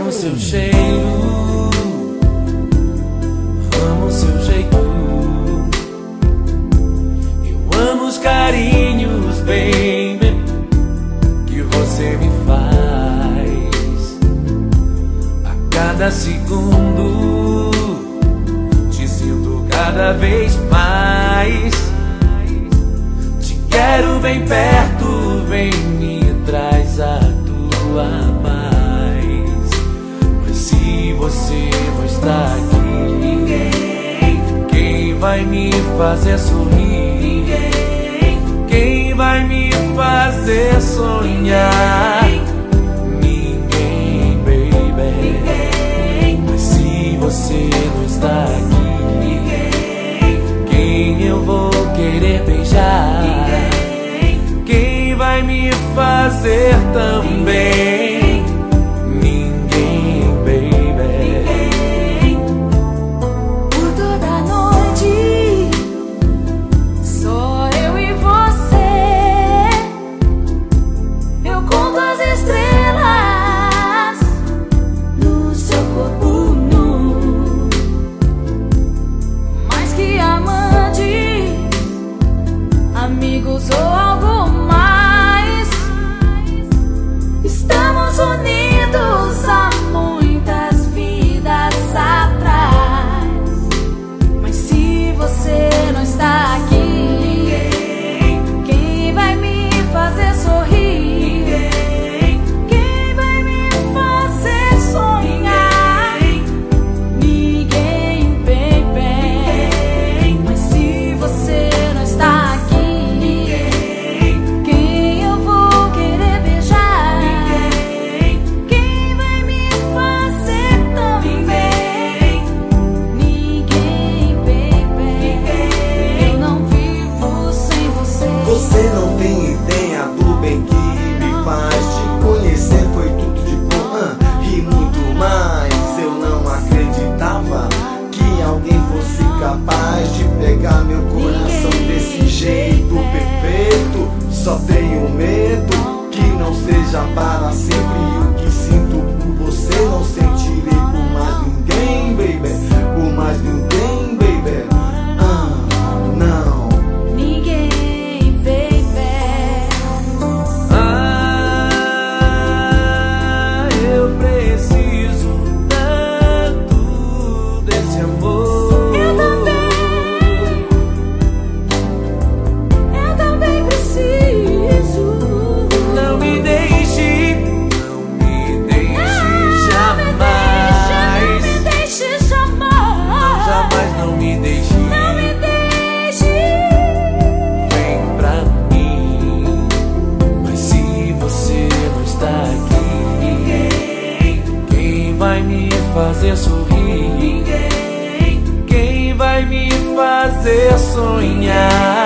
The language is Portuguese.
amo seu cheiro, amo seu jeito. Eu amo os carinhos, baby, que você me faz. A cada segundo te sinto cada vez mais. Te quero bem perto, vem me traz a tua paz. Mas se você não está aqui, ninguém. Quem vai me fazer sorrir? Ninguém. Quem vai me fazer sonhar? Ninguém, baby. Ninguém. Mas se você não está aqui, ninguém. Quem eu vou querer beijar? Ninguém. Quem vai me fazer também? Ninguém, baby. Ninguém. Por toda a noite, só eu e você. Eu conto as estrelas no seu corpo nu. Mais que amante, amigos ou algo mais, estamos unidos há muitas vidas atrás. Mas se você não está aqui, ninguém. Quem vai me fazer sorrir? Ninguém. Quem vai me fazer sonhar? Ninguém, baby. Mas se você não está aqui, ninguém. Quem eu vou querer beijar? Ninguém. Quem vai me fazer também? Ninguém, baby. Eu não vivo sem você. Você não tem ideia do bem que me faz. Te conhecer foi tudo de bom e muito mais. Eu não acreditava que alguém fosse capaz de pegar meu coração desse jeito perfeito. Só tenho medo que não seja para sempre. E o que sinto por você não sentirei por mais ninguém, baby. Por mais ninguém, baby. Não. Ninguém, baby. Ah, eu preciso tanto desse amor. Eu também preciso. Não me deixe, não me deixe jamais. Não me deixe jamais. Jamais não me deixe. Não me deixe. Vem pra mim. Mas se você não está aqui, ninguém. Quem vai me fazer sorrir? Ninguém. Quem vai me fazer sonhar?